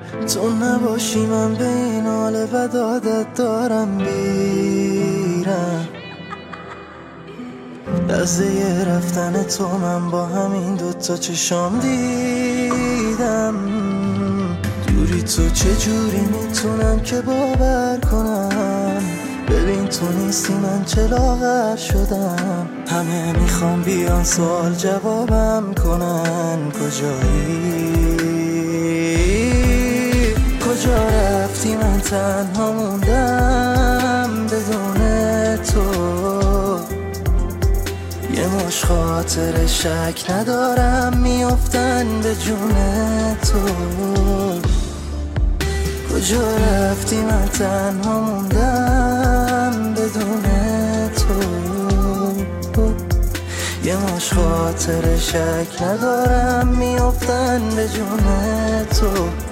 تو نباشی من به این حال بد عادت دارم میرم. لحظه رفتن تو من با همین دوتا چشام دیدم. دوری تو چجوری میتونم که باور کنم؟ ببین تو نیستی من چه لاغر شدم. همه میخوام بیان سوال جوابم کنن کجایی؟ کجا رفتی من تنها موندم بدون تو. یه مش خاطر شک ندارم میافتن به جون تو. کجا رفتی من تنها موندم بدون تو. یه مش خاطر شک ندارم میافتن به جون تو.